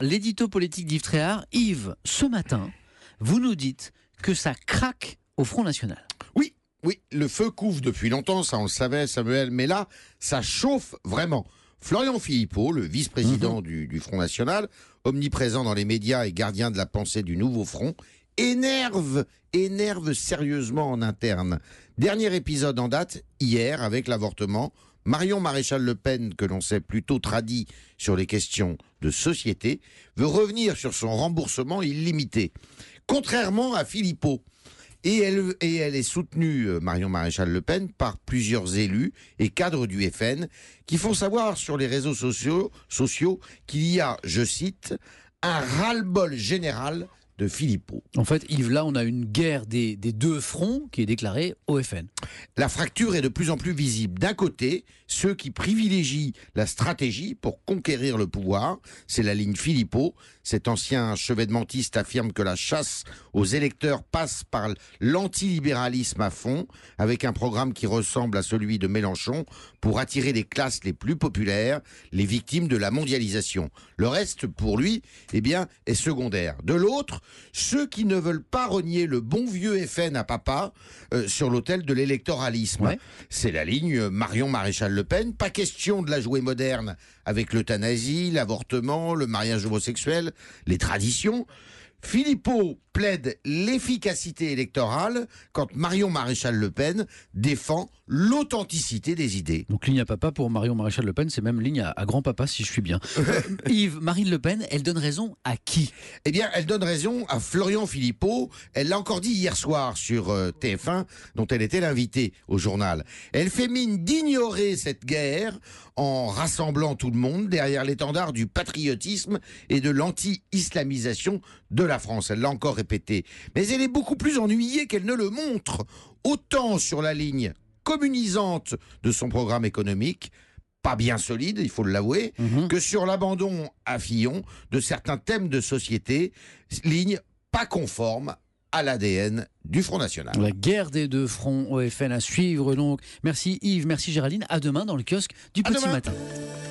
l'édito politique d'Yves Tréhard. Yves, ce matin, vous nous dites que ça craque au Front National. Oui, le feu couvre depuis longtemps, ça on le savait Samuel, mais là, ça chauffe vraiment. Florian Philippot, le vice-président du Front National, omniprésent dans les médias et gardien de la pensée du nouveau Front, énerve sérieusement en interne. Dernier épisode en date, hier, avec l'avortement. Marion Maréchal Le Pen, que l'on sait plutôt tradie sur les questions de société, veut revenir sur son remboursement illimité. Contrairement à Philippot. Et elle est soutenue, Marion Maréchal Le Pen, par plusieurs élus et cadres du FN qui font savoir sur les réseaux sociaux qu'il y a, je cite, un ras-le-bol général de Philippot. En fait, Yves, là, on a une guerre des deux fronts qui est déclarée au FN. La fracture est de plus en plus visible. D'un côté, ceux qui privilégient la stratégie pour conquérir le pouvoir, c'est la ligne Philippot. Cet ancien chevènementiste affirme que la chasse aux électeurs passe par l'antilibéralisme à fond, avec un programme qui ressemble à celui de Mélenchon pour attirer les classes les plus populaires, les victimes de la mondialisation. Le reste, pour lui, est secondaire. De l'autre, ceux qui ne veulent pas renier le bon vieux FN à papa sur l'autel de l'électoralisme. Ouais. C'est la ligne Marion Maréchal Le Pen. Pas question de la jouer moderne avec l'euthanasie, l'avortement, le mariage homosexuel, les traditions. Philippot plaide l'efficacité électorale quand Marion Maréchal Le Pen défend l'authenticité des idées. Donc ligne à papa pour Marion Maréchal Le Pen, c'est même ligne à grand-papa si je suis bien. Yves, Marine Le Pen, elle donne raison à qui ? Eh bien, elle donne raison à Florian Philippot. Elle l'a encore dit hier soir sur TF1, dont elle était l'invitée au journal. Elle fait mine d'ignorer cette guerre en rassemblant tout le monde derrière l'étendard du patriotisme et de l'anti-islamisation de la France. Elle l'a encore répété. Mais elle est beaucoup plus ennuyée qu'elle ne le montre. Autant sur la ligne communisante de son programme économique, pas bien solide, il faut l'avouer, que sur l'abandon à Fillon de certains thèmes de société, ligne pas conforme à l'ADN du Front National. La guerre des deux fronts au FN à suivre donc. Merci Yves, merci Géraldine. À demain dans le kiosque du Petit Matin.